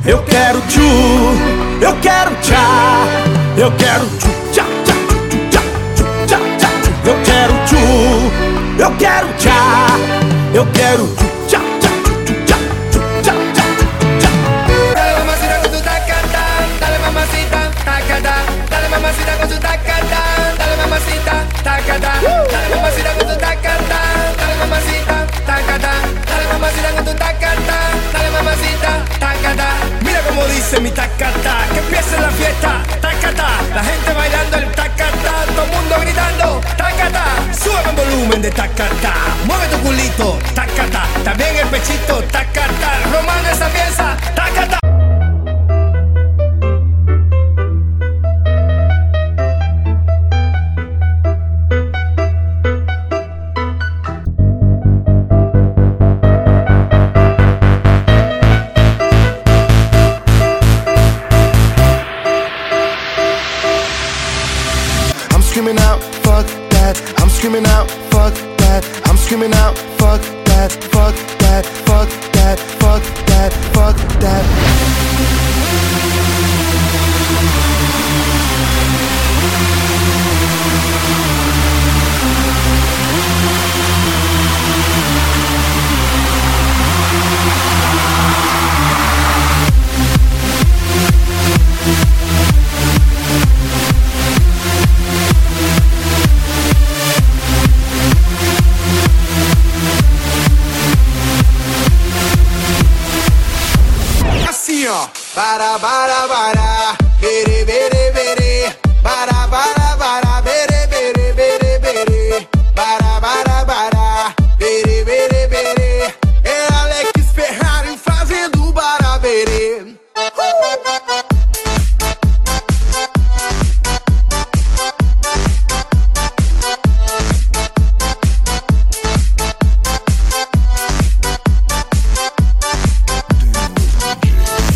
Eu quero tchu, eu quero tchá, eu quero tchu, tchá, tchá, tchu, tchá, tchu, tchá, tchá, tchu. Eu quero tchu, eu quero tchá, eu quero tchu, tchá, tchá, tchu, tchá, tchu, tchá, tchá, tchá. Dale mamacita con tu tacata, dale mamacita, tacata, dale mamacita con tu tacata, dale mamacita, tacata, dale mamacita con tu tacata, dale mamacita, tacata, dale mamacita con tu tacata, dale mamacita, tacata. Mira como dice mi tacata, que empiece la fiesta, tacata, la gente bailando el tacata, todo el mundo gritando, tacata, sube el volumen de tacata, mueve tu culito, tacata, también el pechito, tacata, romano esa pieza, tacata. Screaming out, fuck that. I'm screaming out, fuck that. I'm screaming out, fuck that, fuck that, fuck that, fuck that, fuck that. Para, bere, bere, bere. Para,